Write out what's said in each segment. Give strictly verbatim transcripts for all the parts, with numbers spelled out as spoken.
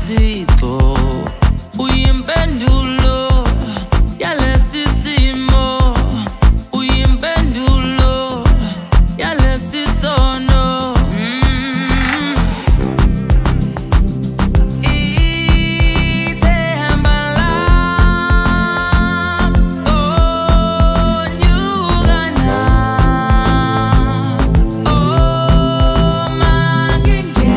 Thixo uyimpendulo yalesi simo, uyimpendulo yalesi sono. Mm. Ithemba lami onyukana, oh mangingena,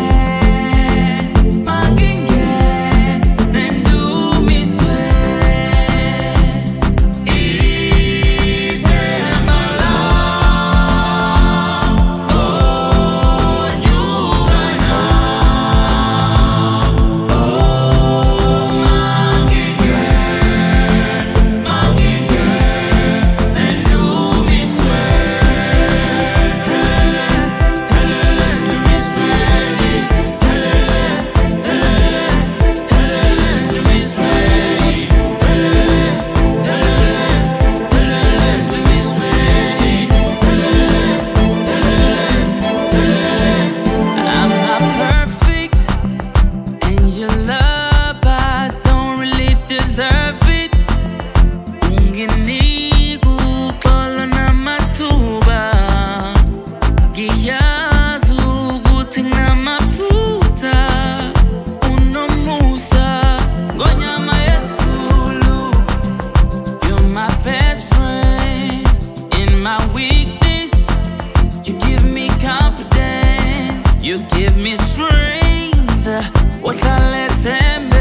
mangingena endumiswe. Ithemba lami onyukana, oh mangingena, mangingena endumiswe. Helele, endumisweni. Helele, helele, helele, endumisweni. Helele, helele, helele, endumisweni. Helele, helele, helele. I'm not perfect, and your love I don't really deserve it. Unginike uxolo namathuba, ngiyazi ukuthi nginamaphutha. Unomusa ngonyama yezulu, you're my best friend. In my weakness, you give me confidence, you give me strength. Uhlale themba